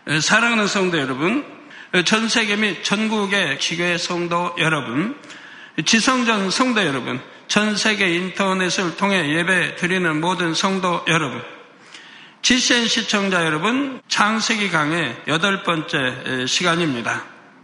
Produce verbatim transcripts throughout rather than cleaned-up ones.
사랑하는 성도 여러분, 전 세계 및 전국의 기교회 성도 여러분, 지성전 성도 여러분, 전 세계 인터넷을 통해 예배 드리는 모든 성도 여러분, 지씨엔 시청자 여러분, 창세기 강의 여덟 번째 시간입니다.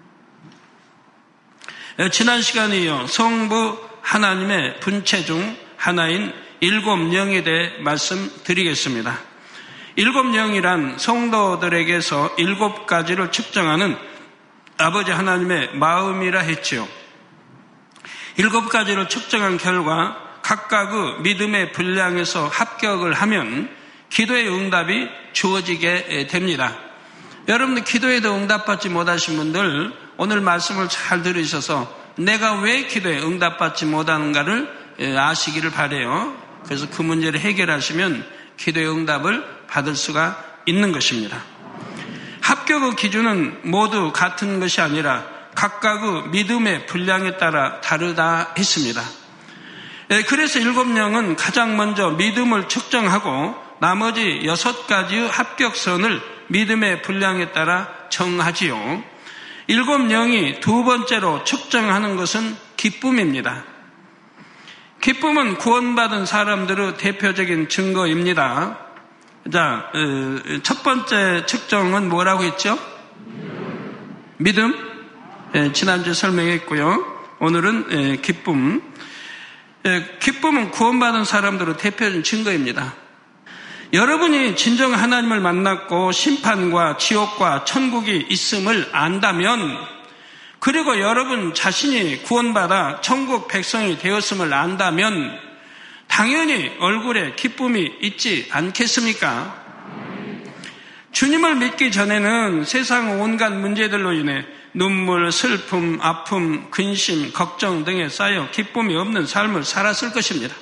지난 시간에 이어 성부 하나님의 분체 중 하나인 일곱 영에 대해 말씀드리겠습니다. 일곱 영이란 성도들에게서 일곱 가지를 측정하는 아버지 하나님의 마음이라 했지요. 일곱 가지를 측정한 결과 각각의 믿음의 분량에서 합격을 하면 기도의 응답이 주어지게 됩니다. 여러분들 기도에도 응답받지 못하신 분들 오늘 말씀을 잘 들으셔서 내가 왜 기도에 응답받지 못하는가를 아시기를 바라요. 그래서 그 문제를 해결하시면 기도의 응답을 받을 수가 있는 것입니다. 합격의 기준은 모두 같은 것이 아니라 각각의 믿음의 분량에 따라 다르다 했습니다. 그래서 일곱 영은 가장 먼저 믿음을 측정하고 나머지 여섯 가지의 합격선을 믿음의 분량에 따라 정하지요. 일곱 영이 두 번째로 측정하는 것은 기쁨입니다. 기쁨은 구원받은 사람들의 대표적인 증거입니다. 자, 첫 번째 측정은 뭐라고 했죠? 믿음. 예, 지난주에 설명했고요. 오늘은 예, 기쁨. 예, 기쁨은 구원받은 사람들의 대표적인 증거입니다. 여러분이 진정 하나님을 만났고 심판과 지옥과 천국이 있음을 안다면, 그리고 여러분 자신이 구원받아 천국 백성이 되었음을 안다면 당연히 얼굴에 기쁨이 있지 않겠습니까? 주님을 믿기 전에는 세상 온갖 문제들로 인해 눈물, 슬픔, 아픔, 근심, 걱정 등에 쌓여 기쁨이 없는 삶을 살았을 것입니다.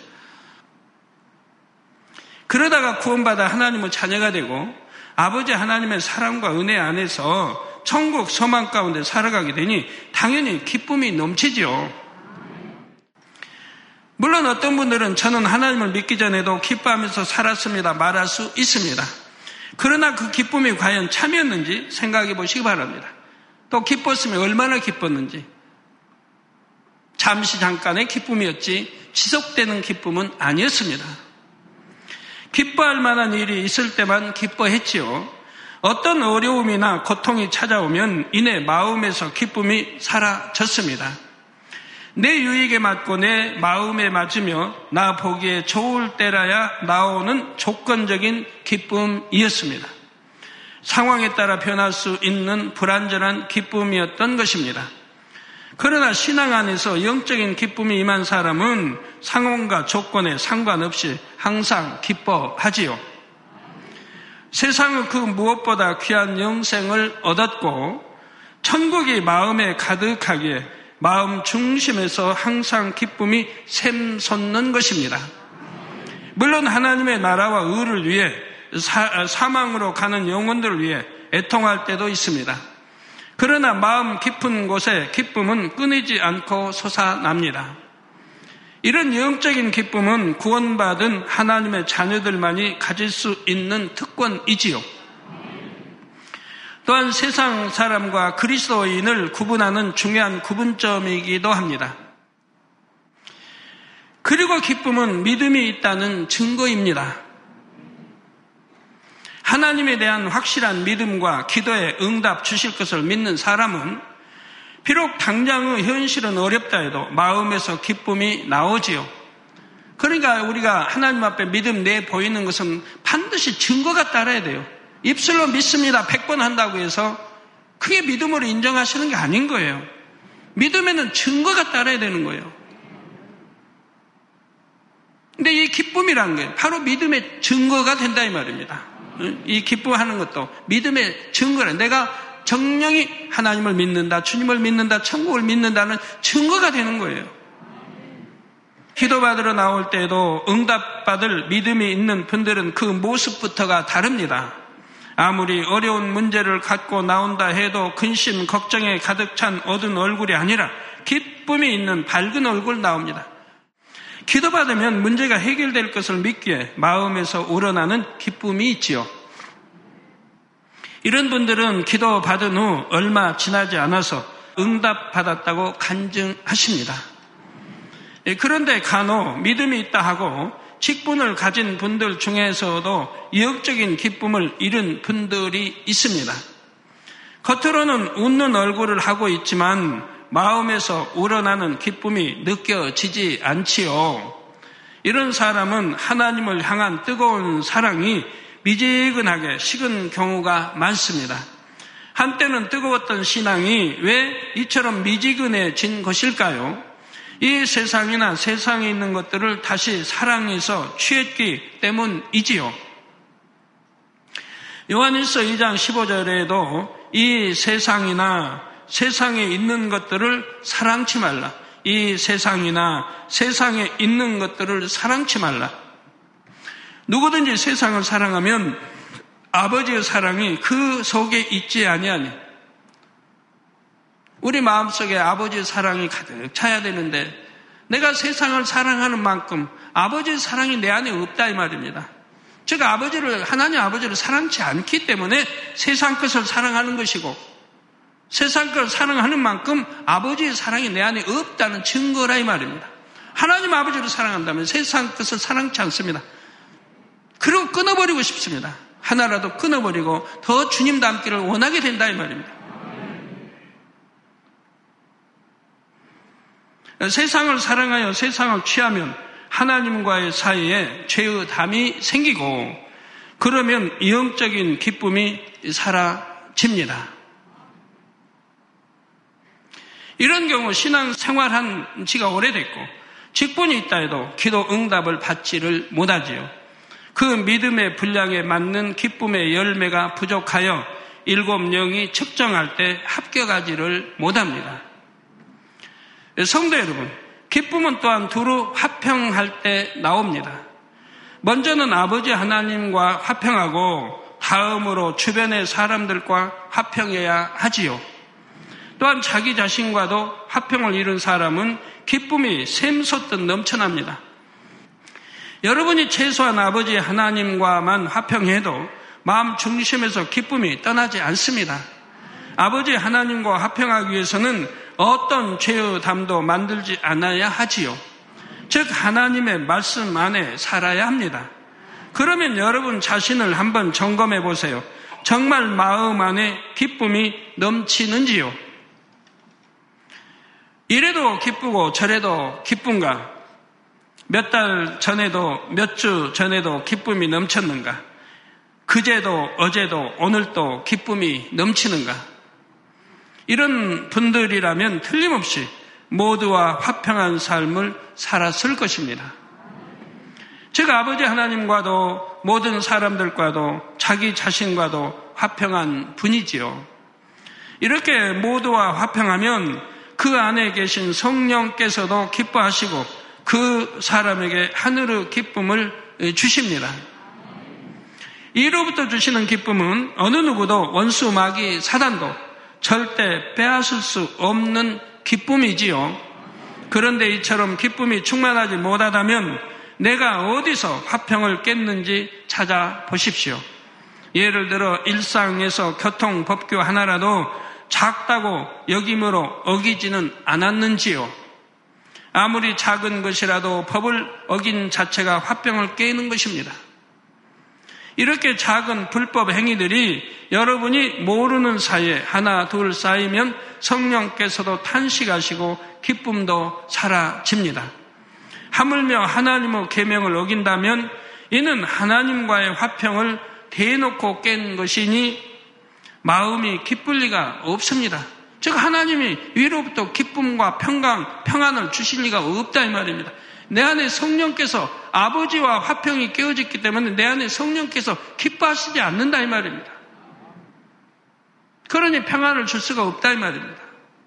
그러다가 구원받아 하나님의 자녀가 되고 아버지 하나님의 사랑과 은혜 안에서 천국 소망 가운데 살아가게 되니 당연히 기쁨이 넘치지요. 물론 어떤 분들은 저는 하나님을 믿기 전에도 기뻐하면서 살았습니다 말할 수 있습니다. 그러나 그 기쁨이 과연 참이었는지 생각해 보시기 바랍니다. 또 기뻤으면 얼마나 기뻤는지. 잠시 잠깐의 기쁨이었지 지속되는 기쁨은 아니었습니다. 기뻐할 만한 일이 있을 때만 기뻐했지요. 어떤 어려움이나 고통이 찾아오면 이내 마음에서 기쁨이 사라졌습니다. 내 유익에 맞고 내 마음에 맞으며 나 보기에 좋을 때라야 나오는 조건적인 기쁨이었습니다. 상황에 따라 변할 수 있는 불완전한 기쁨이었던 것입니다. 그러나 신앙 안에서 영적인 기쁨이 임한 사람은 상황과 조건에 상관없이 항상 기뻐하지요. 세상은 그 무엇보다 귀한 영생을 얻었고 천국이 마음에 가득하기에 마음 중심에서 항상 기쁨이 샘솟는 것입니다. 물론 하나님의 나라와 의를 위해 사, 사망으로 가는 영혼들을 위해 애통할 때도 있습니다. 그러나 마음 깊은 곳에 기쁨은 끊이지 않고 솟아납니다. 이런 영적인 기쁨은 구원받은 하나님의 자녀들만이 가질 수 있는 특권이지요. 또한 세상 사람과 그리스도인을 구분하는 중요한 구분점이기도 합니다. 그리고 기쁨은 믿음이 있다는 증거입니다. 하나님에 대한 확실한 믿음과 기도에 응답 주실 것을 믿는 사람은 비록 당장의 현실은 어렵다 해도 마음에서 기쁨이 나오지요. 그러니까 우리가 하나님 앞에 믿음 내 보이는 것은 반드시 증거가 따라야 돼요. 입술로 믿습니다 백 번 한다고 해서 그게 믿음으로 인정하시는 게 아닌 거예요. 믿음에는 증거가 따라야 되는 거예요. 근데 이 기쁨이라는 게 바로 믿음의 증거가 된다 이 말입니다. 이 기뻐하는 것도 믿음의 증거라. 내가 정령이 하나님을 믿는다, 주님을 믿는다, 천국을 믿는다는 증거가 되는 거예요. 기도받으러 나올 때에도 응답받을 믿음이 있는 분들은 그 모습부터가 다릅니다. 아무리 어려운 문제를 갖고 나온다 해도 근심, 걱정에 가득 찬 어두운 얼굴이 아니라 기쁨이 있는 밝은 얼굴 나옵니다. 기도받으면 문제가 해결될 것을 믿기에 마음에서 우러나는 기쁨이 있지요. 이런 분들은 기도 받은 후 얼마 지나지 않아서 응답받았다고 간증하십니다. 그런데 간혹 믿음이 있다 하고 직분을 가진 분들 중에서도 이역적인 기쁨을 잃은 분들이 있습니다. 겉으로는 웃는 얼굴을 하고 있지만 마음에서 우러나는 기쁨이 느껴지지 않지요. 이런 사람은 하나님을 향한 뜨거운 사랑이 미지근하게 식은 경우가 많습니다. 한때는 뜨거웠던 신앙이 왜 이처럼 미지근해진 것일까요? 이 세상이나 세상에 있는 것들을 다시 사랑해서 취했기 때문이지요. 요한일서 이 장 십오 절에도 이 세상이나 세상에 있는 것들을 사랑치 말라. 이 세상이나 세상에 있는 것들을 사랑치 말라. 누구든지 세상을 사랑하면 아버지의 사랑이 그 속에 있지 아니하니. 우리 마음속에 아버지의 사랑이 가득 차야 되는데 내가 세상을 사랑하는 만큼 아버지의 사랑이 내 안에 없다 이 말입니다. 즉 아버지를 하나님 아버지를 사랑치 않기 때문에 세상 것을 사랑하는 것이고 세상 것을 사랑하는 만큼 아버지의 사랑이 내 안에 없다는 증거라 이 말입니다. 하나님 아버지를 사랑한다면 세상 것을 사랑치 않습니다. 그리고 끊어버리고 싶습니다. 하나라도 끊어버리고 더 주님 닮기를 원하게 된다 이 말입니다. 세상을 사랑하여 세상을 취하면 하나님과의 사이에 죄의 담이 생기고 그러면 영적인 기쁨이 사라집니다. 이런 경우 신앙 생활한 지가 오래됐고 직분이 있다 해도 기도 응답을 받지를 못하지요. 그 믿음의 분량에 맞는 기쁨의 열매가 부족하여 일곱 영이 측정할 때 합격하지를 못합니다. 성도 여러분, 기쁨은 또한 두루 화평할 때 나옵니다. 먼저는 아버지 하나님과 화평하고 다음으로 주변의 사람들과 화평해야 하지요. 또한 자기 자신과도 화평을 이룬 사람은 기쁨이 샘솟듯 넘쳐납니다. 여러분이 최소한 아버지 하나님과만 화평해도 마음 중심에서 기쁨이 떠나지 않습니다. 아버지 하나님과 화평하기 위해서는 어떤 죄의 담도 만들지 않아야 하지요. 즉 하나님의 말씀 안에 살아야 합니다. 그러면 여러분 자신을 한번 점검해 보세요. 정말 마음 안에 기쁨이 넘치는지요? 이래도 기쁘고 저래도 기쁜가? 몇 달 전에도 몇 주 전에도 기쁨이 넘쳤는가? 그제도 어제도 오늘도 기쁨이 넘치는가? 이런 분들이라면 틀림없이 모두와 화평한 삶을 살았을 것입니다. 즉 아버지 하나님과도 모든 사람들과도 자기 자신과도 화평한 분이지요. 이렇게 모두와 화평하면 그 안에 계신 성령께서도 기뻐하시고 그 사람에게 하늘의 기쁨을 주십니다. 이로부터 주시는 기쁨은 어느 누구도 원수 마귀 사단도 절대 빼앗을 수 없는 기쁨이지요. 그런데 이처럼 기쁨이 충만하지 못하다면 내가 어디서 화평을 깼는지 찾아보십시오. 예를 들어 일상에서 교통법규 하나라도 작다고 여김으로 어기지는 않았는지요. 아무리 작은 것이라도 법을 어긴 자체가 화평을 깨는 것입니다. 이렇게 작은 불법 행위들이 여러분이 모르는 사이에 하나 둘 쌓이면 성령께서도 탄식하시고 기쁨도 사라집니다. 하물며 하나님의 계명을 어긴다면 이는 하나님과의 화평을 대놓고 깬 것이니 마음이 기쁠 리가 없습니다. 즉 하나님이 위로부터 기쁨과 평강, 평안을 주실 리가 없다 이 말입니다. 내 안에 성령께서 아버지와 화평이 깨어졌기 때문에 내 안에 성령께서 기뻐하시지 않는다 이 말입니다. 그러니 평안을 줄 수가 없다 이 말입니다.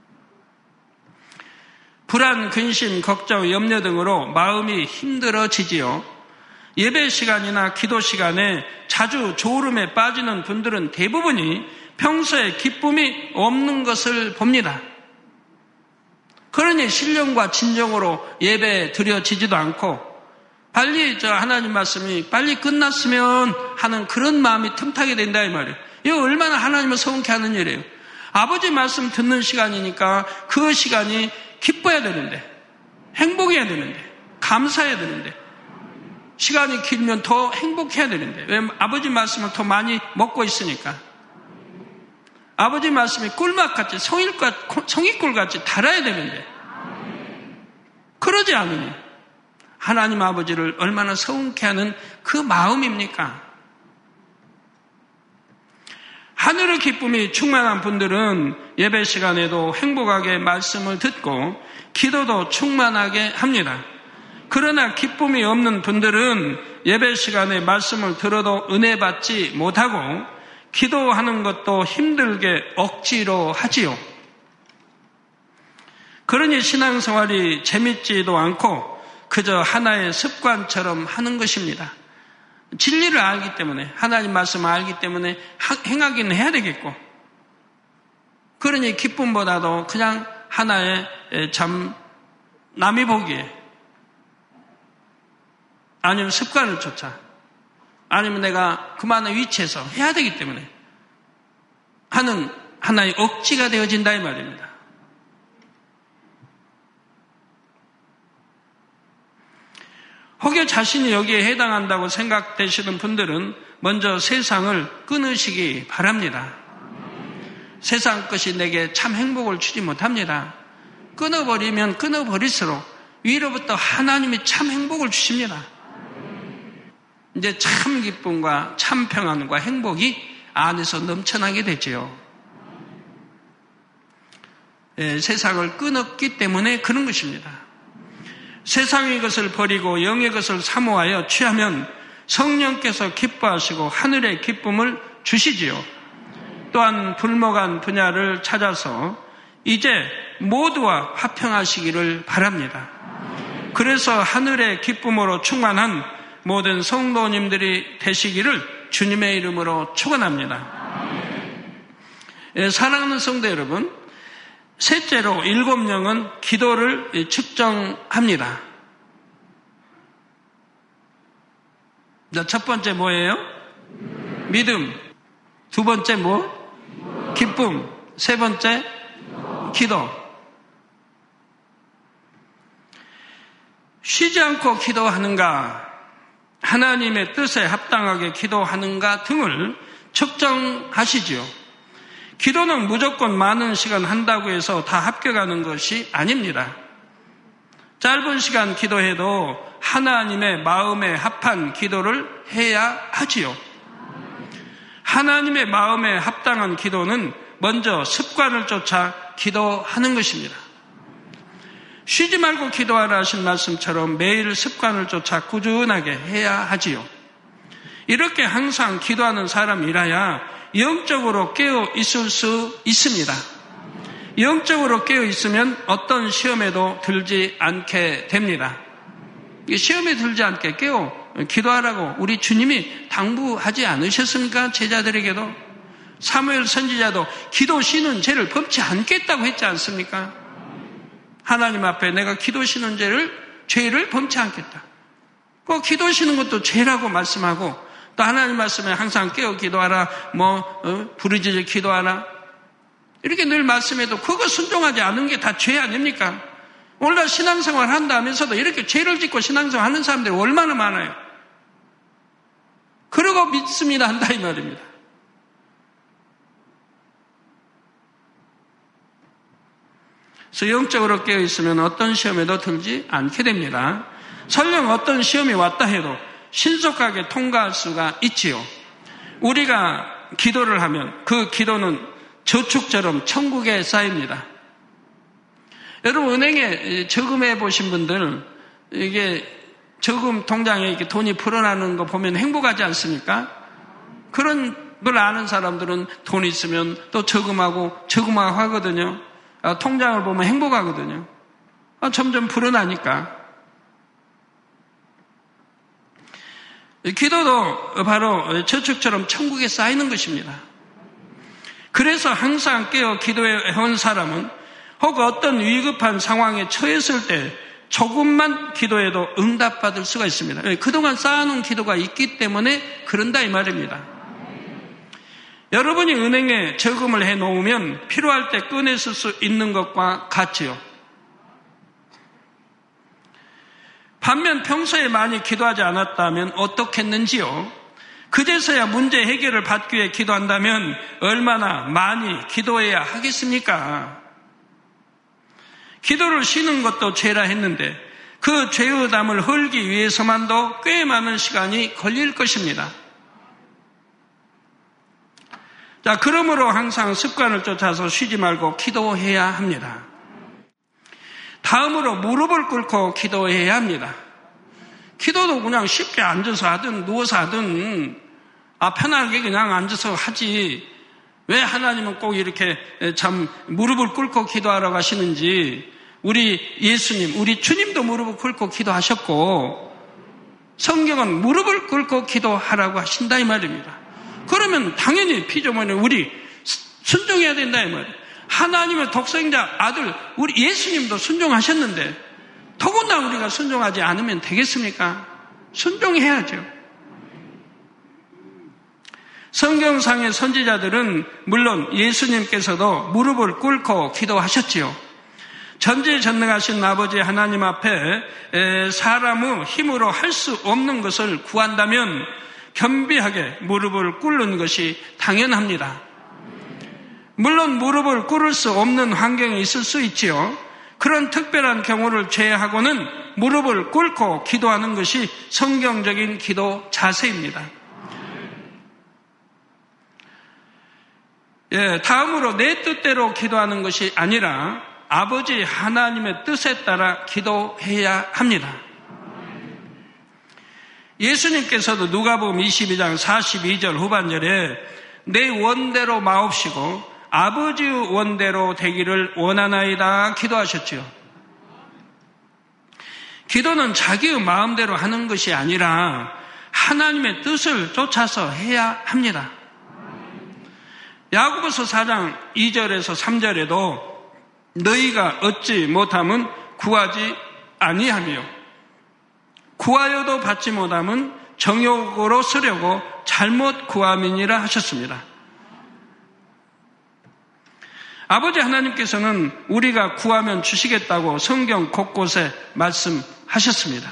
불안, 근심, 걱정, 염려 등으로 마음이 힘들어지지요. 예배 시간이나 기도 시간에 자주 졸음에 빠지는 분들은 대부분이 평소에 기쁨이 없는 것을 봅니다. 그러니 신령과 진정으로 예배 드려지지도 않고 빨리 저 하나님 말씀이 빨리 끝났으면 하는 그런 마음이 틈타게 된다 이 말이에요. 이거 얼마나 하나님을 서운케 하는 일이에요. 아버지 말씀 듣는 시간이니까 그 시간이 기뻐야 되는데, 행복해야 되는데, 감사해야 되는데, 시간이 길면 더 행복해야 되는데, 왜 아버지 말씀을 더 많이 먹고 있으니까. 아버지 말씀이 꿀맛같이 성일과, 성이꿀같이 달아야 되는데, 그러지 않으니 하나님 아버지를 얼마나 서운케 하는 그 마음입니까? 하늘의 기쁨이 충만한 분들은 예배 시간에도 행복하게 말씀을 듣고 기도도 충만하게 합니다. 그러나 기쁨이 없는 분들은 예배 시간에 말씀을 들어도 은혜 받지 못하고 기도하는 것도 힘들게 억지로 하지요. 그러니 신앙생활이 재밌지도 않고 그저 하나의 습관처럼 하는 것입니다. 진리를 알기 때문에, 하나님 말씀을 알기 때문에 행하기는 해야 되겠고, 그러니 기쁨보다도 그냥 하나의 참 남이 보기에, 아니면 습관을 쫓아, 아니면 내가 그만한 위치에서 해야 되기 때문에 하는 하나의 억지가 되어진다 이 말입니다. 혹여 자신이 여기에 해당한다고 생각되시는 분들은 먼저 세상을 끊으시기 바랍니다. 세상 것이 내게 참 행복을 주지 못합니다. 끊어버리면 끊어버릴수록 위로부터 하나님이 참 행복을 주십니다. 이제 참 기쁨과 참 평안과 행복이 안에서 넘쳐나게 되지요. 예, 세상을 끊었기 때문에 그런 것입니다. 세상의 것을 버리고 영의 것을 사모하여 취하면 성령께서 기뻐하시고 하늘의 기쁨을 주시지요. 또한 불목한 분야를 찾아서 이제 모두와 화평하시기를 바랍니다. 그래서 하늘의 기쁨으로 충만한 모든 성도님들이 되시기를 주님의 이름으로 축원합니다. 예, 사랑하는 성도 여러분, 셋째로 일곱 영은 기도를 측정합니다. 첫 번째 뭐예요? 믿음. 두 번째 뭐? 기쁨. 세 번째 기도. 쉬지 않고 기도하는가, 하나님의 뜻에 합당하게 기도하는가 등을 측정하시지요. 기도는 무조건 많은 시간 한다고 해서 다 합격하는 것이 아닙니다. 짧은 시간 기도해도 하나님의 마음에 합한 기도를 해야 하지요. 하나님의 마음에 합당한 기도는 먼저 습관을 쫓아 기도하는 것입니다. 쉬지 말고 기도하라 하신 말씀처럼 매일 습관을 쫓아 꾸준하게 해야 하지요. 이렇게 항상 기도하는 사람이라야 영적으로 깨어 있을 수 있습니다. 영적으로 깨어 있으면 어떤 시험에도 들지 않게 됩니다. 시험에 들지 않게 깨어 기도하라고 우리 주님이 당부하지 않으셨습니까? 제자들에게도. 사무엘 선지자도 기도 쉬는 죄를 범치 않겠다고 했지 않습니까? 하나님 앞에 내가 기도 쉬는 죄를 죄를 범치 않겠다. 그 기도 쉬는 것도 죄라고 말씀하고, 또 하나님 말씀에 항상 깨어 기도하라, 뭐 어, 부르짖어 기도하라, 이렇게 늘 말씀해도 그거 순종하지 않은 게 다 죄 아닙니까? 오늘날 신앙생활 한다 하면서도 이렇게 죄를 짓고 신앙생활 하는 사람들이 얼마나 많아요. 그러고 믿습니다 한다 이 말입니다. 그래서 영적으로 깨어 있으면 어떤 시험에도 들지 않게 됩니다. 설령 어떤 시험이 왔다 해도 신속하게 통과할 수가 있지요. 우리가 기도를 하면 그 기도는 저축처럼 천국에 쌓입니다. 여러분, 은행에 저금해 보신 분들, 이게 저금 통장에 이렇게 돈이 불어나는 거 보면 행복하지 않습니까? 그런 걸 아는 사람들은 돈 있으면 또 저금하고 저금하고 하거든요. 통장을 보면 행복하거든요. 점점 불어나니까. 기도도 바로 저축처럼 천국에 쌓이는 것입니다. 그래서 항상 깨어 기도해온 사람은 혹 어떤 위급한 상황에 처했을 때 조금만 기도해도 응답받을 수가 있습니다. 그동안 쌓아놓은 기도가 있기 때문에 그런다 이 말입니다. 여러분이 은행에 저금을 해놓으면 필요할 때 꺼내쓸 수 있는 것과 같지요. 반면 평소에 많이 기도하지 않았다면 어떻겠는지요? 그제서야 문제 해결을 받기 위해 기도한다면 얼마나 많이 기도해야 하겠습니까? 기도를 쉬는 것도 죄라 했는데 그 죄의 담을 헐기 위해서만도 꽤 많은 시간이 걸릴 것입니다. 자, 그러므로 항상 습관을 쫓아서 쉬지 말고 기도해야 합니다. 다음으로 무릎을 꿇고 기도해야 합니다. 기도도 그냥 쉽게 앉아서 하든 누워서 하든 아 편하게 그냥 앉아서 하지 왜 하나님은 꼭 이렇게 참 무릎을 꿇고 기도하라고 하시는지 우리 예수님, 우리 주님도 무릎을 꿇고 기도하셨고 성경은 무릎을 꿇고 기도하라고 하신다 이 말입니다. 그러면 당연히 피조물은 우리 순종해야 된다 이 말이에요. 하나님의 독생자 아들 우리 예수님도 순종하셨는데 더군다나 우리가 순종하지 않으면 되겠습니까? 순종해야죠. 성경상의 선지자들은 물론 예수님께서도 무릎을 꿇고 기도하셨지요. 전지전능하신 아버지 하나님 앞에 사람의 힘으로 할 수 없는 것을 구한다면 겸비하게 무릎을 꿇는 것이 당연합니다. 물론 무릎을 꿇을 수 없는 환경에 있을 수 있지요. 그런 특별한 경우를 제외하고는 무릎을 꿇고 기도하는 것이 성경적인 기도 자세입니다. 예, 다음으로 내 뜻대로 기도하는 것이 아니라 아버지 하나님의 뜻에 따라 기도해야 합니다. 예수님께서도 누가복음 이십이 장 사십이 절 후반절에 내 원대로 마옵시고 아버지의 원대로 되기를 원하나이다 기도하셨지요. 기도는 자기의 마음대로 하는 것이 아니라 하나님의 뜻을 쫓아서 해야 합니다. 야고보서 사 장 이 절에서 삼 절에도 너희가 얻지 못함은 구하지 아니하며 구하여도 받지 못함은 정욕으로 쓰려고 잘못 구함이니라 하셨습니다. 아버지 하나님께서는 우리가 구하면 주시겠다고 성경 곳곳에 말씀하셨습니다.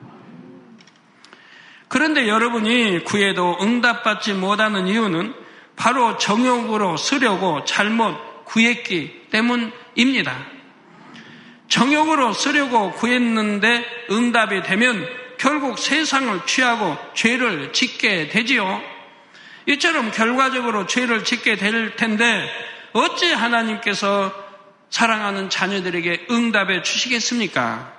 그런데 여러분이 구해도 응답받지 못하는 이유는 바로 정욕으로 쓰려고 잘못 구했기 때문입니다. 정욕으로 쓰려고 구했는데 응답이 되면 결국 세상을 취하고 죄를 짓게 되지요. 이처럼 결과적으로 죄를 짓게 될 텐데 어찌 하나님께서 사랑하는 자녀들에게 응답해 주시겠습니까?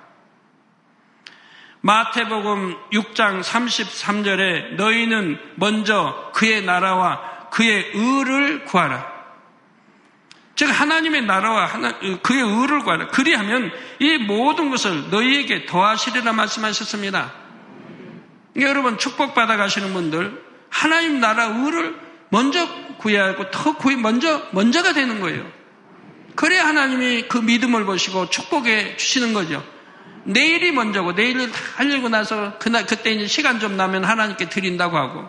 마태복음 육 장 삼십삼 절에 너희는 먼저 그의 나라와 그의 의를 구하라. 즉 하나님의 나라와 하나, 그의 의를 구하라. 그리하면 이 모든 것을 너희에게 더하시리라 말씀하셨습니다. 여러분 축복받아 가시는 분들 하나님 나라 의를 먼저 구해야 하고 더 구해 먼저 먼저가 되는 거예요. 그래야 하나님이 그 믿음을 보시고 축복해 주시는 거죠. 내일이 먼저고 내일을 다 하려고 나서 그날 그때 이제 시간 좀 나면 하나님께 드린다고 하고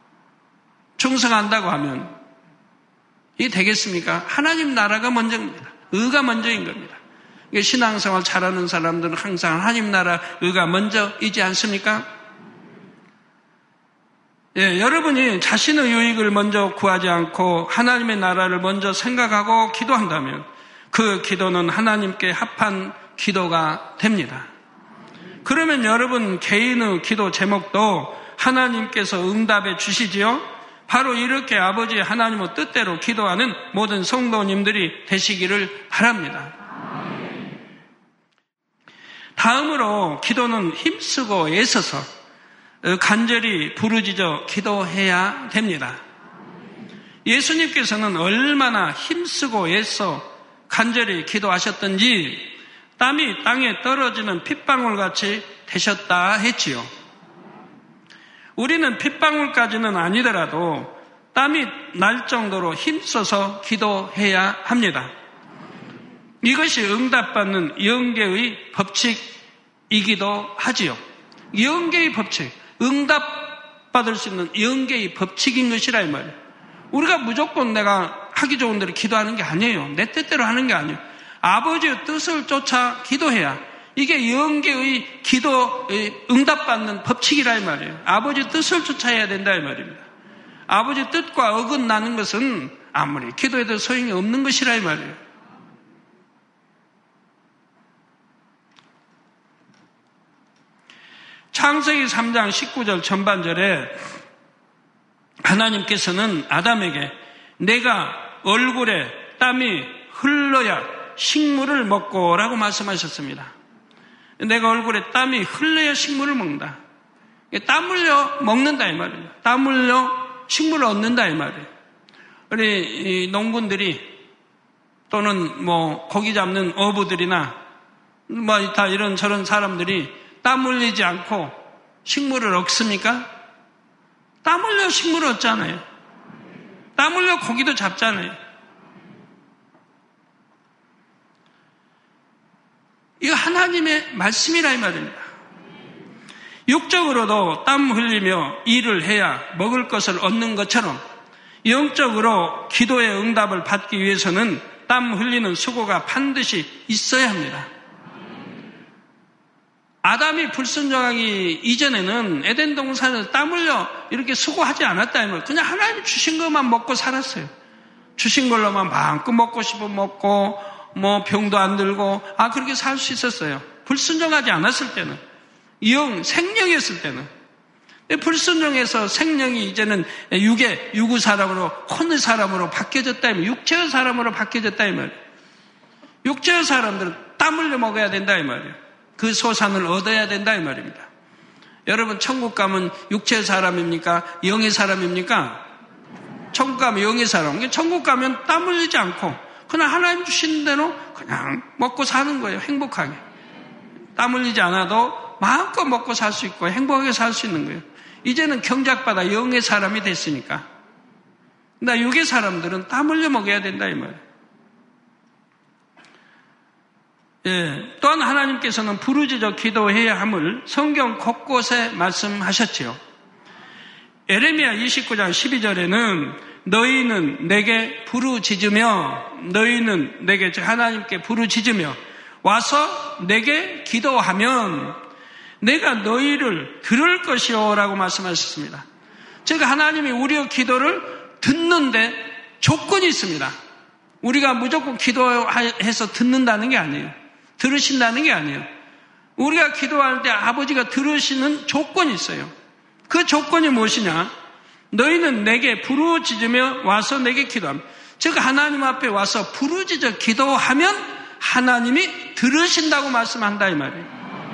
충성한다고 하면 이게 되겠습니까? 하나님 나라가 먼저입니다. 의가 먼저인 겁니다. 신앙생활 잘하는 사람들은 항상 하나님 나라 의가 먼저이지 않습니까? 예, 여러분이 자신의 유익을 먼저 구하지 않고 하나님의 나라를 먼저 생각하고 기도한다면 그 기도는 하나님께 합한 기도가 됩니다. 그러면 여러분 개인의 기도 제목도 하나님께서 응답해 주시지요. 바로 이렇게 아버지 하나님의 뜻대로 기도하는 모든 성도님들이 되시기를 바랍니다. 다음으로 기도는 힘쓰고 애써서 간절히 부르짖어 기도해야 됩니다. 예수님께서는 얼마나 힘쓰고 애써 간절히 기도하셨던지 땀이 땅에 떨어지는 핏방울같이 되셨다 했지요. 우리는 핏방울까지는 아니더라도 땀이 날 정도로 힘써서 기도해야 합니다. 이것이 응답받는 영계의 이기도 하지요. 영계의 법칙, 응답받을 수 있는 영계의 법칙인 것이라 이 말이에요. 우리가 무조건 내가 하기 좋은 대로 기도하는 게 아니에요. 내 뜻대로 하는 게 아니에요. 아버지의 뜻을 쫓아 기도해야 이게 영계의 기도 응답받는 법칙이라 이 말이에요. 아버지의 뜻을 쫓아야 된다 이 말입니다. 아버지의 뜻과 어긋나는 것은 아무리 기도해도 소용이 없는 것이라 이 말이에요. 창세기 삼 장 십구 절 전반절에 하나님께서는 아담에게 내가 얼굴에 땀이 흘러야 식물을 먹고 라고 말씀하셨습니다. 내가 얼굴에 땀이 흘러야 식물을 먹는다. 땀 흘려 먹는다 이 말이에요. 땀 흘려 식물을 얻는다 이 말이에요. 우리 농군들이 또는 뭐 고기 잡는 어부들이나 뭐 다 이런 저런 사람들이 땀 흘리지 않고 식물을 얻습니까? 땀 흘려 식물을 얻잖아요. 땀 흘려 고기도 잡잖아요. 이거 하나님의 말씀이라 이 말입니다. 육적으로도 땀 흘리며 일을 해야 먹을 것을 얻는 것처럼 영적으로 기도의 응답을 받기 위해서는 땀 흘리는 수고가 반드시 있어야 합니다. 아담이 불순종하기 이전에는 에덴 동산에서 땀 흘려 이렇게 수고하지 않았다. 그냥 하나님이 주신 것만 먹고 살았어요. 주신 걸로만 마음껏 먹고 싶으면 먹고 뭐 병도 안 들고 아 그렇게 살 수 있었어요. 불순종하지 않았을 때는 영, 생명이었을 때는 불순종해서 생명이 이제는 육의 육의 사람으로 혼의 사람으로 바뀌어졌다. 육체의 사람으로 바뀌어졌다 이 말이에요. 육체의 사람들은 땀 흘려 먹어야 된다 이 말이에요. 그 소산을 얻어야 된다 이 말입니다. 여러분 천국 가면 육체의 사람입니까? 영의 사람입니까? 천국 가면 영의 사람. 천국 가면 땀 흘리지 않고 그냥 하나님 주시는 대로 그냥 먹고 사는 거예요. 행복하게. 땀 흘리지 않아도 마음껏 먹고 살 수 있고 행복하게 살 수 있는 거예요. 이제는 경작받아 영의 사람이 됐으니까. 나 육의 사람들은 땀 흘려 먹어야 된다 이 말이에요. 예, 또한 하나님께서는 부르짖어 기도해야 함을 성경 곳곳에 말씀하셨지요. 에레미야 이십구 장 십이 절에는 너희는 내게 부르짖으며 너희는 내게 하나님께 부르짖으며 와서 내게 기도하면 내가 너희를 들을 것이요 라고 말씀하셨습니다. 즉 하나님이 우리의 기도를 듣는데 조건이 있습니다. 우리가 무조건 기도해서 듣는다는 게 아니에요. 들으신다는 게 아니에요. 우리가 기도할 때 아버지가 들으시는 조건이 있어요. 그 조건이 무엇이냐? 너희는 내게 부르짖으며 와서 내게 기도하면 즉 하나님 앞에 와서 부르짖어 기도하면 하나님이 들으신다고 말씀한다 이 말이에요.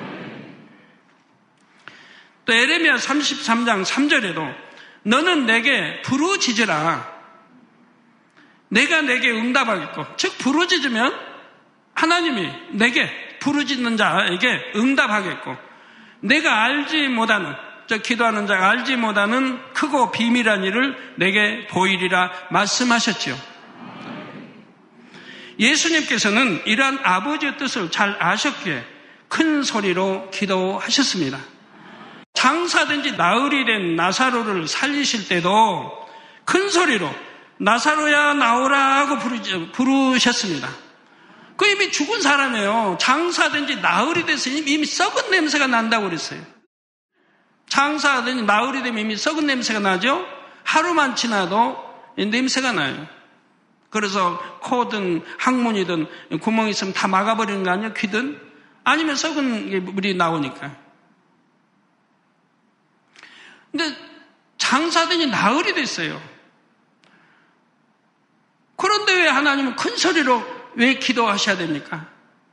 또 에레미야 삼십삼 장 삼 절에도 너는 내게 부르짖으라 내가 내게 응답하겠고 즉 부르짖으면 하나님이 내게 부르짖는 자에게 응답하겠고 내가 알지 못하는 저 기도하는 자가 알지 못하는 크고 비밀한 일을 내게 보이리라 말씀하셨지요. 예수님께서는 이러한 아버지의 뜻을 잘 아셨기에 큰 소리로 기도하셨습니다. 장사된 지 나흘이 된 나사로를 살리실 때도 큰 소리로 나사로야 나오라 하고 부르셨습니다. 그 이미 죽은 사람이에요. 장사된 지 나흘이 돼서 이미 썩은 냄새가 난다고 그랬어요. 장사된 지 나흘이 되면 이미 썩은 냄새가 나죠? 하루만 지나도 냄새가 나요. 그래서 코든 항문이든 구멍이 있으면 다 막아버리는 거 아니에요? 귀든? 아니면 썩은 물이 나오니까. 근데 장사된 지 나흘이 됐어요. 그런데 왜 하나님은 큰 소리로 왜 기도하셔야 됩니까?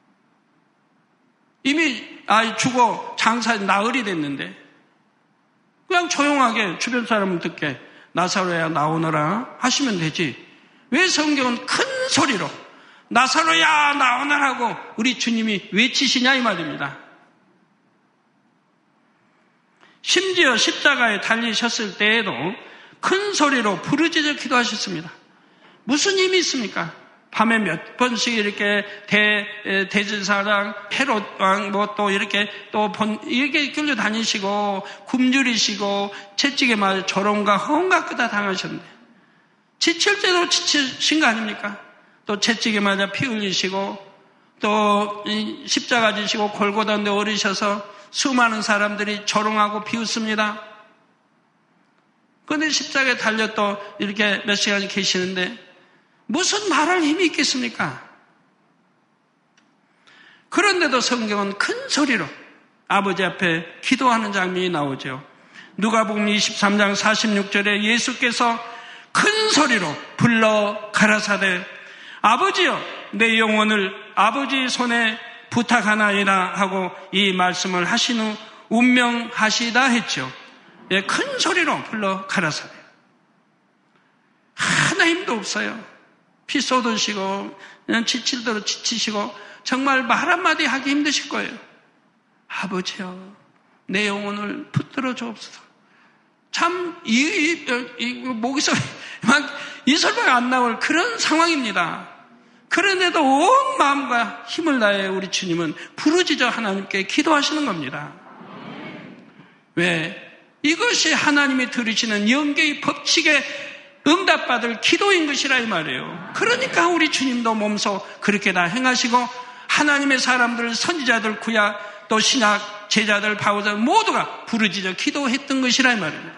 이미 아 죽어 장사 나흘이 됐는데 그냥 조용하게 주변 사람은 듣게 나사로야 나오너라 하시면 되지. 왜 성경은 큰 소리로 나사로야 나오너라고 우리 주님이 외치시냐 이 말입니다. 심지어 십자가에 달리셨을 때에도 큰 소리로 부르짖어 기도하셨습니다. 무슨 힘이 있습니까? 밤에 몇 번씩 이렇게 대, 대제사장, 헤롯 왕, 뭐 또 이렇게 또 본, 이렇게 끌려다니시고, 굶주리시고, 채찍에 맞아 조롱과 헌과 끄다 당하셨는데, 지칠 때도 지치신 거 아닙니까? 또 채찍에 맞아 피 흘리시고, 또 십자가 지시고 골고다에 오르셔서 수많은 사람들이 조롱하고 비웃습니다. 그런데 십자가에 달려 또 이렇게 몇 시간 계시는데 무슨 말할 힘이 있겠습니까? 그런데도 성경은 큰 소리로 아버지 앞에 기도하는 장면이 나오죠. 누가복음 이십삼 장 사십육 절에 예수께서 큰 소리로 불러 가라사대 아버지여 내 영혼을 아버지 손에 부탁하나이다 하고 이 말씀을 하신 후 운명하시다 했죠. 예, 큰 소리로 불러 가라사대. 하나 힘도 없어요. 피 쏟으시고 그냥 지칠 대로 지치시고 정말 말 한마디 하기 힘드실 거예요. 아버지여 내 영혼을 붙들어 주옵소서. 참 이, 이, 이 목에서 막 이설밖에 안 나올 그런 상황입니다. 그런데도 온 마음과 힘을 다해 우리 주님은 부르짖어 하나님께 기도하시는 겁니다. 왜? 이것이 하나님이 들으시는 영계의 법칙에 응답받을 기도인 것이라 이 말이에요. 그러니까 우리 주님도 몸소 그렇게 다 행하시고 하나님의 사람들, 선지자들, 구약, 또 신약, 제자들, 바오자들 모두가 부르짖어 기도했던 것이라 이 말입니다.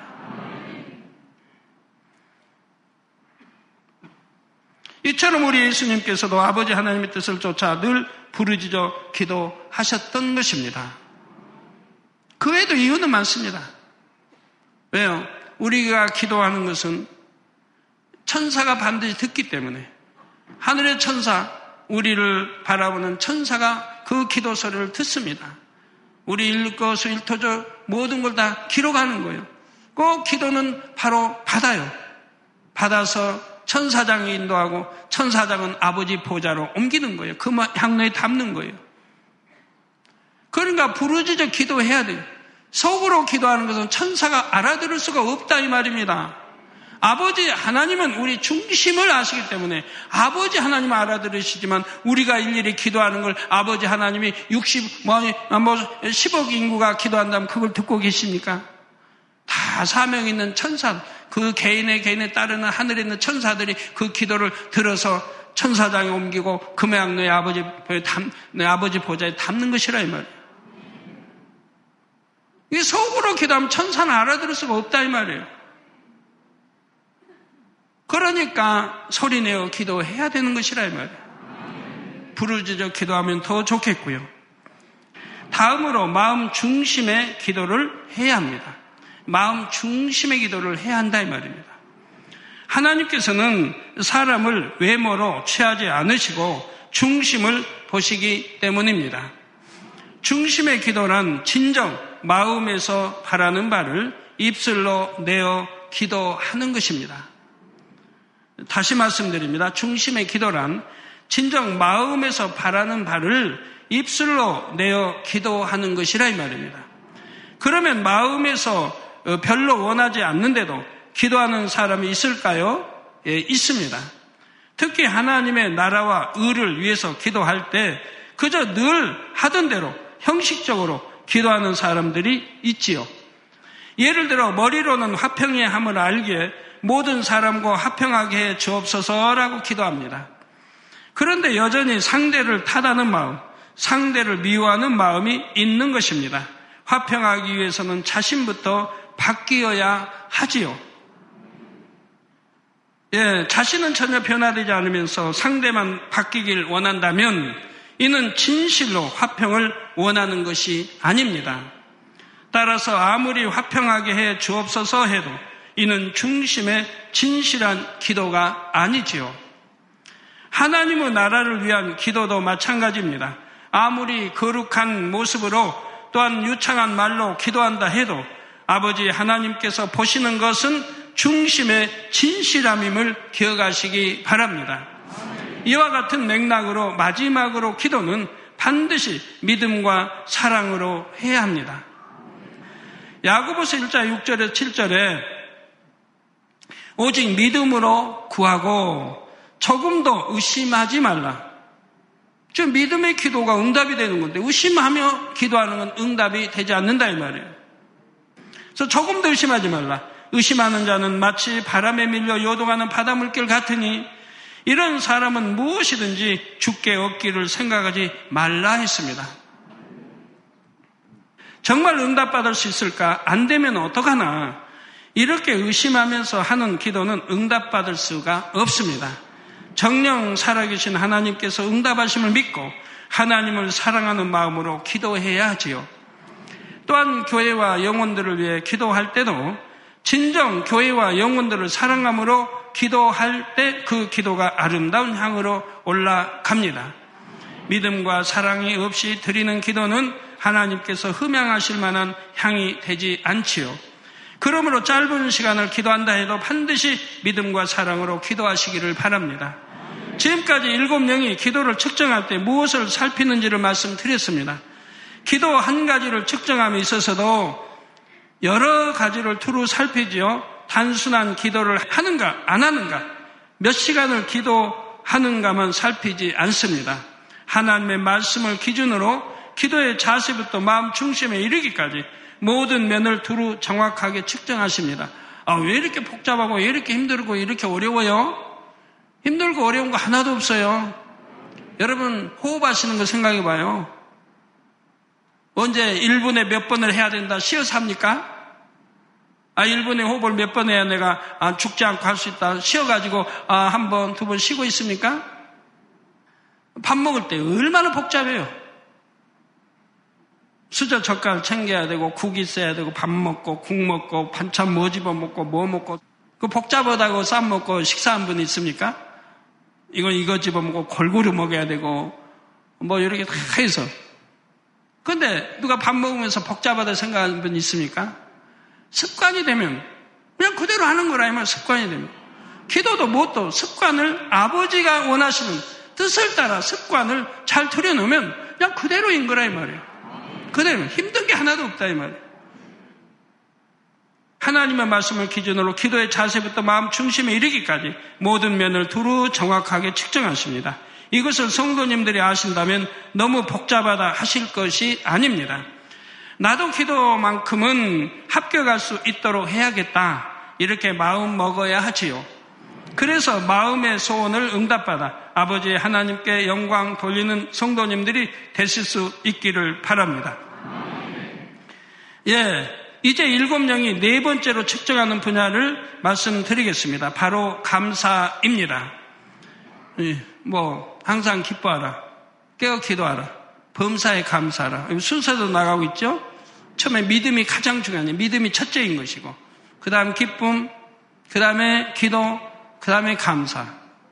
이처럼 우리 예수님께서도 아버지 하나님의 뜻을 쫓아 늘 부르짖어 기도하셨던 것입니다. 그 외에도 이유는 많습니다. 왜요? 우리가 기도하는 것은 천사가 반드시 듣기 때문에 하늘의 천사, 우리를 바라보는 천사가 그 기도 소리를 듣습니다. 우리 일거수 일투조 모든 걸 다 기록하는 거예요. 그 기도는 바로 받아요. 받아서 천사장이 인도하고 천사장은 아버지 보좌로 옮기는 거예요. 그 향로에 담는 거예요. 그러니까 부르짖어 기도해야 돼요. 속으로 기도하는 것은 천사가 알아들을 수가 없다 이 말입니다. 아버지 하나님은 우리 중심을 아시기 때문에 아버지 하나님은 알아들으시지만 우리가 일일이 기도하는 걸 아버지 하나님이 육십, 뭐, 뭐 십억 인구가 기도한다면 그걸 듣고 계십니까? 다 사명 있는 천사, 그 개인의 개인에 따르는 하늘에 있는 천사들이 그 기도를 들어서 천사장에 옮기고 금양로의 아버지, 내 아버지 보좌에 담는 것이라 이 말이에요. 이 속으로 기도하면 천사는 알아들을 수가 없다 이 말이에요. 그러니까 소리내어 기도해야 되는 것이라 이 말이에요. 부르짖어 기도하면 더 좋겠고요. 다음으로 마음 중심의 기도를 해야 합니다. 마음 중심의 기도를 해야 한다 이 말입니다. 하나님께서는 사람을 외모로 취하지 않으시고 중심을 보시기 때문입니다. 중심의 기도란 진정 마음에서 바라는 바를 입술로 내어 기도하는 것입니다. 다시 말씀드립니다. 중심의 기도란 진정 마음에서 바라는 바를 입술로 내어 기도하는 것이라 이 말입니다. 그러면 마음에서 별로 원하지 않는데도 기도하는 사람이 있을까요? 예, 있습니다. 특히 하나님의 나라와 의를 위해서 기도할 때 그저 늘 하던 대로 형식적으로 기도하는 사람들이 있지요. 예를 들어 머리로는 화평의 함을 알기에 모든 사람과 화평하게 해 주옵소서라고 기도합니다. 그런데 여전히 상대를 탓하는 마음, 상대를 미워하는 마음이 있는 것입니다. 화평하기 위해서는 자신부터 바뀌어야 하지요. 예, 자신은 전혀 변화되지 않으면서 상대만 바뀌길 원한다면 이는 진실로 화평을 원하는 것이 아닙니다. 따라서 아무리 화평하게 해 주옵소서 해도 이는 중심의 진실한 기도가 아니지요. 하나님의 나라를 위한 기도도 마찬가지입니다. 아무리 거룩한 모습으로 또한 유창한 말로 기도한다 해도 아버지 하나님께서 보시는 것은 중심의 진실함임을 기억하시기 바랍니다. 이와 같은 맥락으로 마지막으로 기도는 반드시 믿음과 사랑으로 해야 합니다. 야고보서 일 장 육 절에서 칠 절에 오직 믿음으로 구하고 조금도 의심하지 말라. 저 믿음의 기도가 응답이 되는 건데 의심하며 기도하는 건 응답이 되지 않는다 이 말이에요. 그래서 조금도 의심하지 말라. 의심하는 자는 마치 바람에 밀려 요동하는 바닷물결 같으니 이런 사람은 무엇이든지 주께 얻기를 생각하지 말라 했습니다. 정말 응답받을 수 있을까? 안 되면 어떡하나? 이렇게 의심하면서 하는 기도는 응답받을 수가 없습니다. 정녕 살아계신 하나님께서 응답하심을 믿고 하나님을 사랑하는 마음으로 기도해야 하지요. 또한 교회와 영혼들을 위해 기도할 때도 진정 교회와 영혼들을 사랑함으로 기도할 때 그 기도가 아름다운 향으로 올라갑니다. 믿음과 사랑이 없이 드리는 기도는 하나님께서 흠양하실 만한 향이 되지 않지요. 그러므로 짧은 시간을 기도한다 해도 반드시 믿음과 사랑으로 기도하시기를 바랍니다. 지금까지 일곱 명이 기도를 측정할 때 무엇을 살피는지를 말씀드렸습니다. 기도 한 가지를 측정함에 있어서도 여러 가지를 두루 살피지요. 단순한 기도를 하는가 안 하는가, 몇 시간을 기도하는가만 살피지 않습니다. 하나님의 말씀을 기준으로 기도의 자세부터 마음 중심에 이르기까지 모든 면을 두루 정확하게 측정하십니다. 아, 왜 이렇게 복잡하고 왜 이렇게 힘들고 이렇게 어려워요? 힘들고 어려운 거 하나도 없어요. 여러분 호흡하시는 거 생각해 봐요. 언제 일 분에 몇 번을 해야 된다 쉬어서 합니까? 아, 일 분에 호흡을 몇 번 해야 내가 아, 죽지 않고 할 수 있다 쉬어가지고 아, 한 번, 두 번 쉬고 있습니까? 밥 먹을 때 얼마나 복잡해요. 수저 젓갈 챙겨야 되고 국 있어야 되고 밥 먹고 국 먹고 반찬 뭐 집어 먹고 뭐 먹고 그 복잡하다고 쌈 먹고 식사한 분 있습니까? 이거 이거 집어 먹고 골고루 먹어야 되고 뭐 이렇게 다 해서. 근데 누가 밥 먹으면서 복잡하다 생각하는 분 있습니까? 습관이 되면 그냥 그대로 하는 거라 하면 습관이 됩니다. 기도도 뭣도 습관을 아버지가 원하시는 뜻을 따라 습관을 잘 들여놓으면 그냥 그대로인 거라 이 말이에요. 그대로 힘든 게 하나도 없다 이 말이에요. 하나님의 말씀을 기준으로 기도의 자세부터 마음 중심에 이르기까지 모든 면을 두루 정확하게 측정하십니다. 이것을 성도님들이 아신다면 너무 복잡하다 하실 것이 아닙니다. 나도 기도만큼은 합격할 수 있도록 해야겠다 이렇게 마음 먹어야 하지요. 그래서 마음의 소원을 응답받아 아버지 하나님께 영광 돌리는 성도님들이 되실 수 있기를 바랍니다. 예, 이제 일곱 명이 네 번째로 측정하는 분야를 말씀드리겠습니다. 바로 감사입니다. 예, 뭐 항상 기뻐하라, 깨어 기도하라, 범사에 감사하라. 순서도 나가고 있죠. 처음에 믿음이 가장 중요해요. 믿음이 첫째인 것이고 그 다음 기쁨, 그 다음에 기도, 그 다음에 감사.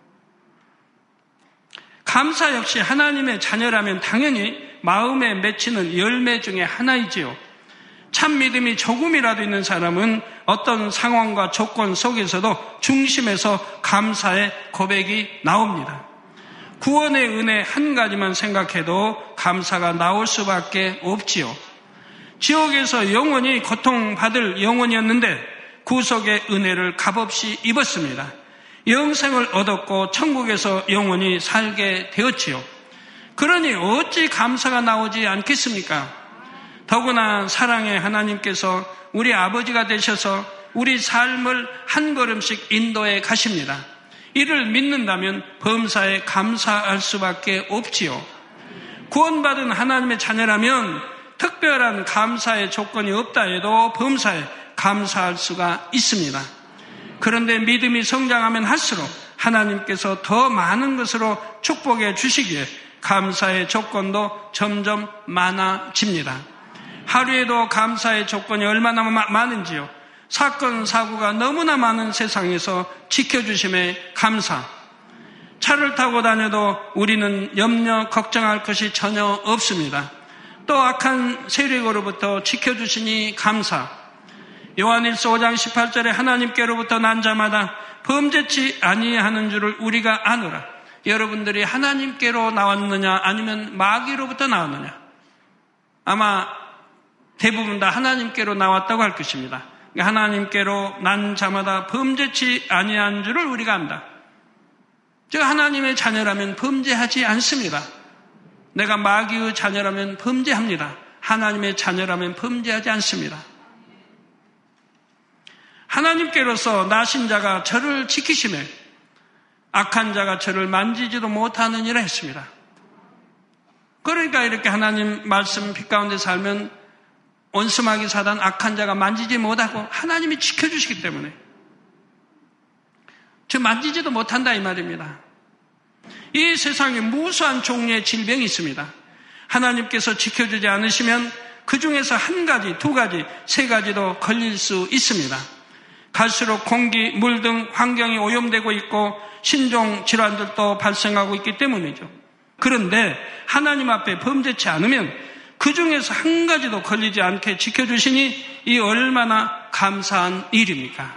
감사 역시 하나님의 자녀라면 당연히 마음에 맺히는 열매 중에 하나이지요. 참 믿음이 조금이라도 있는 사람은 어떤 상황과 조건 속에서도 중심에서 감사의 고백이 나옵니다. 구원의 은혜 한 가지만 생각해도 감사가 나올 수밖에 없지요. 지옥에서 영원히 고통받을 영혼이었는데 구속의 은혜를 값없이 입었습니다. 영생을 얻었고 천국에서 영원히 살게 되었지요. 그러니 어찌 감사가 나오지 않겠습니까? 더구나 사랑의 하나님께서 우리 아버지가 되셔서 우리 삶을 한 걸음씩 인도해 가십니다. 이를 믿는다면 범사에 감사할 수밖에 없지요. 구원받은 하나님의 자녀라면 특별한 감사의 조건이 없다 해도 범사에 감사할 수가 있습니다. 그런데 믿음이 성장하면 할수록 하나님께서 더 많은 것으로 축복해 주시기에 감사의 조건도 점점 많아집니다. 하루에도 감사의 조건이 얼마나 많은지요. 사건, 사고가 너무나 많은 세상에서 지켜주심에 감사. 차를 타고 다녀도 우리는 염려, 걱정할 것이 전혀 없습니다. 또 악한 세력으로부터 지켜주시니 감사. 요한일서 오 장 십팔 절에 하나님께로부터 난 자마다 범죄치 아니하는 줄을 우리가 아노라. 여러분들이 하나님께로 나왔느냐 아니면 마귀로부터 나왔느냐? 아마 대부분 다 하나님께로 나왔다고 할 것입니다. 하나님께로 난 자마다 범죄치 아니한 줄을 우리가 안다. 저 하나님의 자녀라면 범죄하지 않습니다. 내가 마귀의 자녀라면 범죄합니다. 하나님의 자녀라면 범죄하지 않습니다. 하나님께로서 나신 자가 저를 지키시매 악한 자가 저를 만지지도 못하느니라 했습니다. 그러니까 이렇게 하나님 말씀 빛 가운데 살면 원수마귀 사단 악한 자가 만지지 못하고 하나님이 지켜주시기 때문에 저 만지지도 못한다 이 말입니다. 이 세상에 무수한 종류의 질병이 있습니다. 하나님께서 지켜주지 않으시면 그 중에서 한 가지, 두 가지, 세 가지도 걸릴 수 있습니다. 갈수록 공기, 물 등 환경이 오염되고 있고 신종 질환들도 발생하고 있기 때문이죠. 그런데 하나님 앞에 범죄치 않으면 그 중에서 한 가지도 걸리지 않게 지켜주시니 이 얼마나 감사한 일입니까?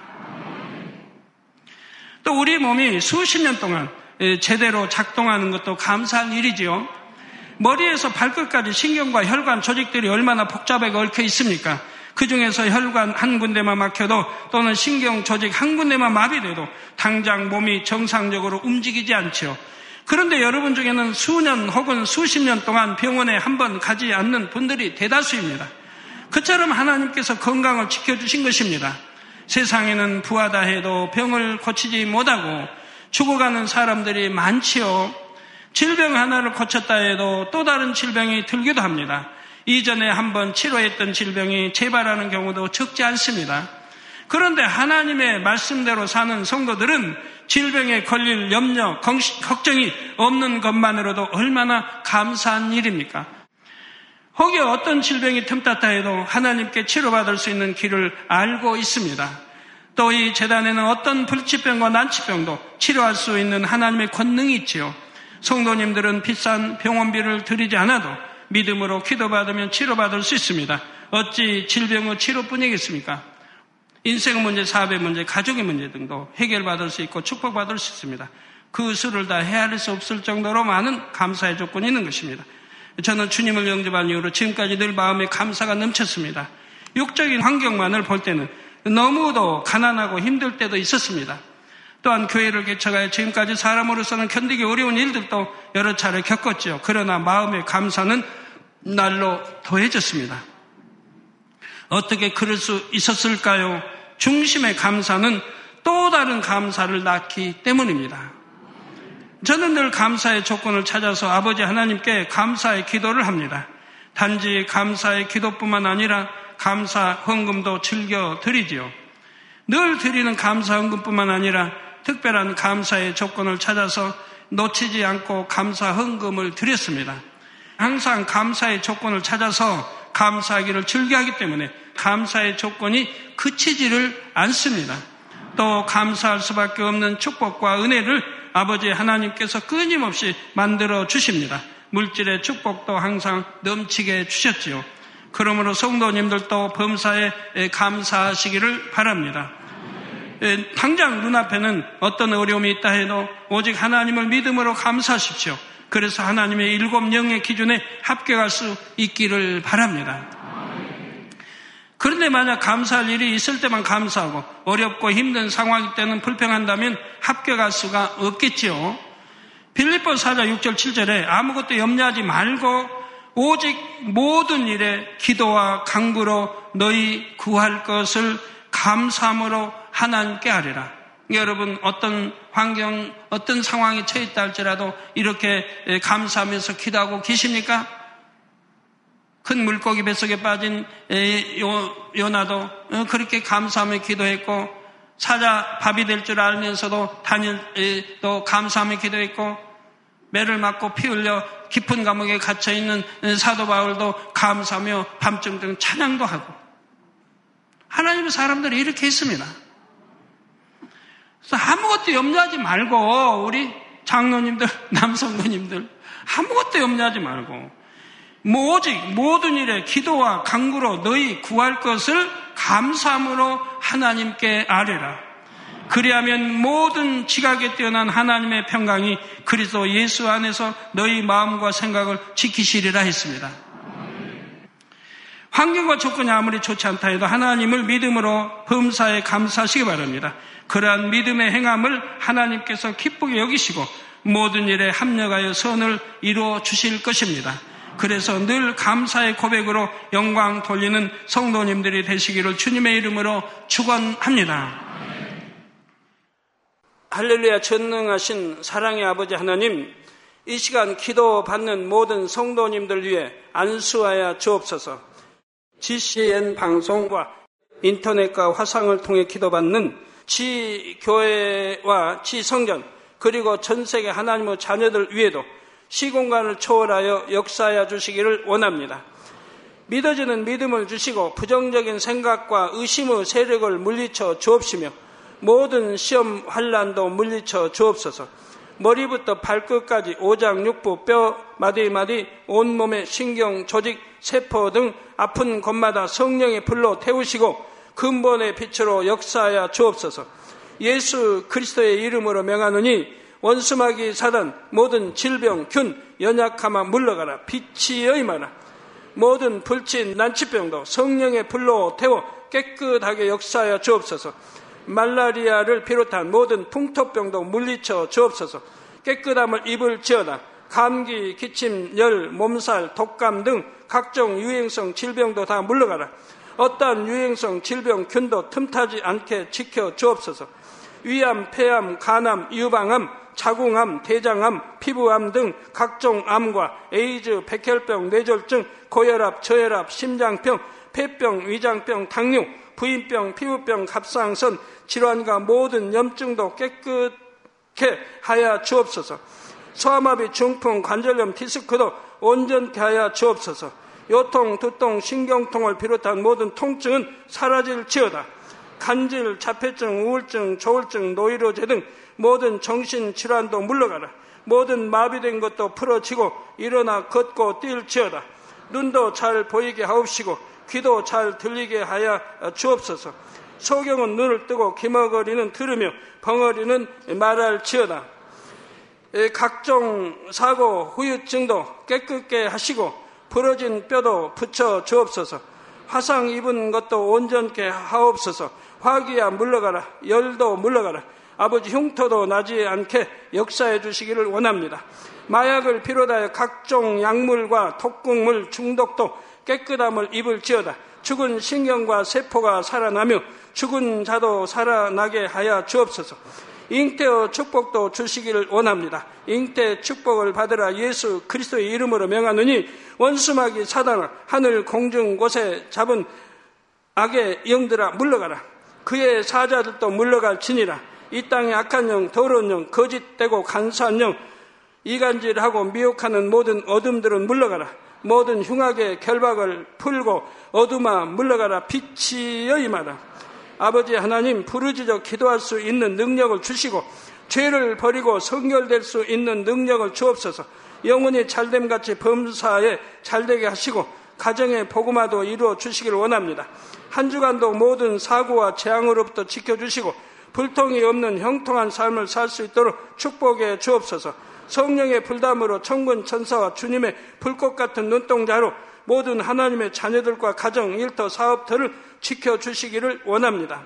또 우리 몸이 수십 년 동안 제대로 작동하는 것도 감사한 일이지요. 머리에서 발끝까지 신경과 혈관 조직들이 얼마나 복잡하게 얽혀 있습니까? 그 중에서 혈관 한 군데만 막혀도 또는 신경 조직 한 군데만 마비돼도 당장 몸이 정상적으로 움직이지 않죠. 그런데 여러분 중에는 수년 혹은 수십 년 동안 병원에 한 번 가지 않는 분들이 대다수입니다. 그처럼 하나님께서 건강을 지켜주신 것입니다. 세상에는 부하다 해도 병을 고치지 못하고 죽어가는 사람들이 많지요. 질병 하나를 고쳤다 해도 또 다른 질병이 들기도 합니다. 이전에 한번 치료했던 질병이 재발하는 경우도 적지 않습니다. 그런데 하나님의 말씀대로 사는 성도들은 질병에 걸릴 염려, 걱정이 없는 것만으로도 얼마나 감사한 일입니까? 혹여 어떤 질병이 틈탔다 해도 하나님께 치료받을 수 있는 길을 알고 있습니다. 또 이 재단에는 어떤 불치병과 난치병도 치료할 수 있는 하나님의 권능이 있지요. 성도님들은 비싼 병원비를 들이지 않아도 믿음으로 기도받으면 치료받을 수 있습니다. 어찌 질병의 치료뿐이겠습니까? 인생의 문제, 사업의 문제, 가족의 문제 등도 해결받을 수 있고 축복받을 수 있습니다. 그 수를 다 헤아릴 수 없을 정도로 많은 감사의 조건이 있는 것입니다. 저는 주님을 영접한 이후로 지금까지 늘 마음에 감사가 넘쳤습니다. 육적인 환경만을 볼 때는 너무도 가난하고 힘들 때도 있었습니다. 또한 교회를 개척하여 지금까지 사람으로서는 견디기 어려운 일들도 여러 차례 겪었죠. 그러나 마음의 감사는 날로 더해졌습니다. 어떻게 그럴 수 있었을까요? 중심의 감사는 또 다른 감사를 낳기 때문입니다. 저는 늘 감사의 조건을 찾아서 아버지 하나님께 감사의 기도를 합니다. 단지 감사의 기도뿐만 아니라 감사 헌금도 즐겨 드리지요. 늘 드리는 감사 헌금뿐만 아니라 특별한 감사의 조건을 찾아서 놓치지 않고 감사 헌금을 드렸습니다. 항상 감사의 조건을 찾아서 감사하기를 즐겨하기 때문에 감사의 조건이 그치지를 않습니다. 또 감사할 수밖에 없는 축복과 은혜를 아버지 하나님께서 끊임없이 만들어 주십니다. 물질의 축복도 항상 넘치게 주셨지요. 그러므로 성도님들도 범사에 감사하시기를 바랍니다. 당장 눈앞에는 어떤 어려움이 있다 해도 오직 하나님을 믿음으로 감사하십시오. 그래서 하나님의 일곱 영의 기준에 합격할 수 있기를 바랍니다. 그런데 만약 감사할 일이 있을 때만 감사하고 어렵고 힘든 상황일 때는 불평한다면 합격할 수가 없겠지요. 빌립보 사 장 육 절 칠 절에 아무것도 염려하지 말고 오직 모든 일에 기도와 간구로 너희 구할 것을 감사함으로 하나님께 아뢰라. 여러분 어떤 환경, 어떤 상황에 처해 있다 할지라도 이렇게 감사하면서 기도하고 계십니까? 큰 물고기 뱃속에 빠진 요나도 그렇게 감사하며 기도했고 사자 밥이 될 줄 알면서도 다니엘도 감사하며 기도했고 매를 맞고 피 흘려 깊은 감옥에 갇혀있는 사도 바울도 감사하며 밤중등 찬양도 하고 하나님의 사람들이 이렇게 했습니다. 그래서 아무것도 염려하지 말고 우리 장로님들, 남성도님들 아무것도 염려하지 말고 뭐 오직 모든 일에 기도와 간구로 너희 구할 것을 감사함으로 하나님께 아뢰라. 그리하면 모든 지각에 뛰어난 하나님의 평강이 그리스도 예수 안에서 너희 마음과 생각을 지키시리라 했습니다. 환경과 조건이 아무리 좋지 않다 해도 하나님을 믿음으로 범사에 감사하시기 바랍니다. 그러한 믿음의 행함을 하나님께서 기쁘게 여기시고 모든 일에 합력하여 선을 이루어 주실 것입니다. 그래서 늘 감사의 고백으로 영광 돌리는 성도님들이 되시기를 주님의 이름으로 축원합니다. 할렐루야. 전능하신 사랑의 아버지 하나님, 이 시간 기도받는 모든 성도님들 위해 안수하여 주옵소서. 지씨엔 방송과 인터넷과 화상을 통해 기도받는 지교회와 지성전 그리고 전세계 하나님의 자녀들 위에도 시공간을 초월하여 역사하여 주시기를 원합니다. 믿어지는 믿음을 주시고 부정적인 생각과 의심의 세력을 물리쳐 주옵시며 모든 시험 환난도 물리쳐 주옵소서. 머리부터 발끝까지 오장육부, 뼈, 마디마디, 온몸의 신경, 조직, 세포 등 아픈 곳마다 성령의 불로 태우시고 근본의 빛으로 역사하여 주옵소서. 예수 그리스도의 이름으로 명하노니 원수마귀 사단 모든 질병, 균, 연약함아 물러가라. 빛이 여임하라. 모든 불친, 난치병도 성령의 불로 태워 깨끗하게 역사하여 주옵소서. 말라리아를 비롯한 모든 풍토병도 물리쳐 주옵소서. 깨끗함을 입을지어다. 감기, 기침, 열, 몸살, 독감 등 각종 유행성 질병도 다 물러가라. 어떠한 유행성 질병, 균도 틈타지 않게 지켜 주옵소서. 위암, 폐암, 간암, 유방암, 자궁암, 대장암, 피부암 등 각종 암과 에이즈, 백혈병, 뇌졸중, 고혈압, 저혈압, 심장병, 폐병, 위장병, 당뇨, 부인병, 피부병, 갑상선, 질환과 모든 염증도 깨끗게 하여 주옵소서. 소아마비, 중풍, 관절염, 디스크도 온전케 하여 주옵소서. 요통, 두통, 신경통을 비롯한 모든 통증은 사라질지어다. 간질, 자폐증, 우울증, 조울증, 노이로제 등 모든 정신질환도 물러가라. 모든 마비된 것도 풀어지고 일어나 걷고 뛸지어다. 눈도 잘 보이게 하옵시고 귀도 잘 들리게 하여 주옵소서. 소경은 눈을 뜨고 기머거리는 들으며 벙어리는 말할지어다. 각종 사고, 후유증도 깨끗게 하시고 부러진 뼈도 붙여 주옵소서. 화상 입은 것도 온전케 하옵소서. 화기야 물러가라. 열도 물러가라. 아버지 흉터도 나지 않게 역사해 주시기를 원합니다. 마약을 비롯하여 각종 약물과 독극물 중독도 깨끗함을 입을지어다. 죽은 신경과 세포가 살아나며 죽은 자도 살아나게 하여 주옵소서. 잉태의 축복도 주시기를 원합니다. 잉태 축복을 받으라. 예수 그리스도의 이름으로 명하노니 원수마귀 사단아 하늘 공중 곳에 잡은 악의 영들아 물러가라. 그의 사자들도 물러갈지니라. 이 땅의 악한 영, 더러운 영, 거짓되고 간사한 영, 이간질하고 미혹하는 모든 어둠들은 물러가라. 모든 흉악의 결박을 풀고 어둠아 물러가라. 빛이 여임하라. 아버지 하나님, 부르짖어 기도할 수 있는 능력을 주시고 죄를 버리고 성결될 수 있는 능력을 주옵소서. 영혼이 잘됨같이 범사에 잘되게 하시고 가정의 복음화도 이루어 주시기를 원합니다. 한 주간도 모든 사고와 재앙으로부터 지켜주시고 불통이 없는 형통한 삶을 살 수 있도록 축복해 주옵소서. 성령의 불담으로 천군 천사와 주님의 불꽃 같은 눈동자로 모든 하나님의 자녀들과 가정, 일터, 사업터를 지켜주시기를 원합니다.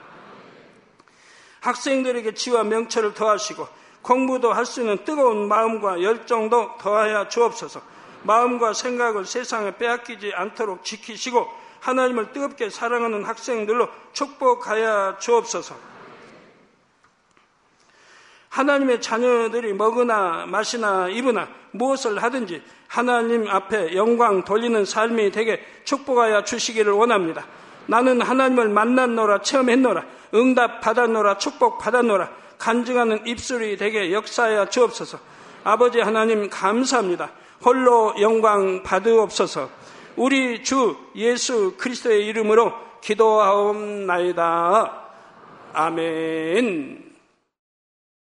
학생들에게 지와 명철을 더하시고 공부도 할 수 있는 뜨거운 마음과 열정도 더하여 주옵소서. 마음과 생각을 세상에 빼앗기지 않도록 지키시고 하나님을 뜨겁게 사랑하는 학생들로 축복하여 주옵소서. 하나님의 자녀들이 먹으나 마시나 입으나 무엇을 하든지 하나님 앞에 영광 돌리는 삶이 되게 축복하여 주시기를 원합니다. 나는 하나님을 만났노라, 체험했노라, 응답 받았노라, 축복 받았노라, 간증하는 입술이 되게 역사하여 주옵소서. 아버지 하나님 감사합니다. 홀로 영광 받으옵소서. 우리 주 예수 그리스도의 이름으로 기도하옵나이다. 아멘.